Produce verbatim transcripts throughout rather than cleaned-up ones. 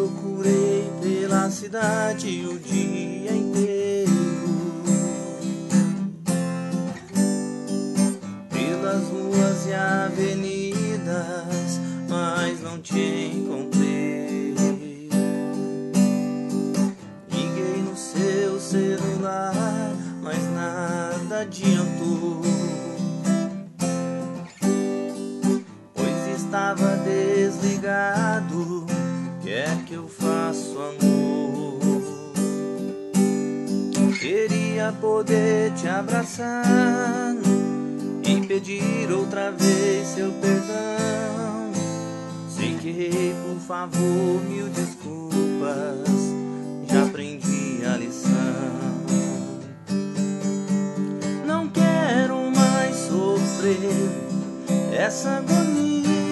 procurei pela cidade o dia inteiro, pelas ruas e avenidas, mas não te encontrei. Liguei no seu celular, mas nada adiantou, pois estava desligado. Que é que eu faço, amor? Queria poder te abraçar e pedir outra vez seu perdão. Sei que errei, por favor, mil desculpas, já aprendi a lição. Não quero mais sofrer essa agonia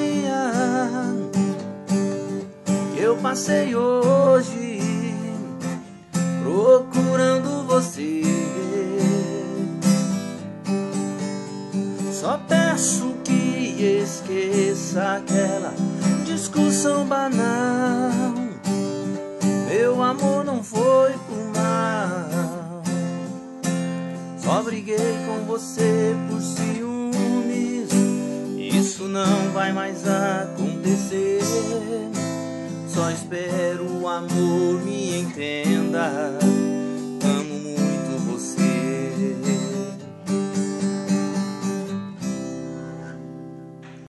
que eu passei hoje procurando você. Só peço que esqueça aquela discussão banal. Meu amor não foi por mal, só briguei com você por ciúmes. Isso não vai mais acontecer. Só espero o amor me entenda.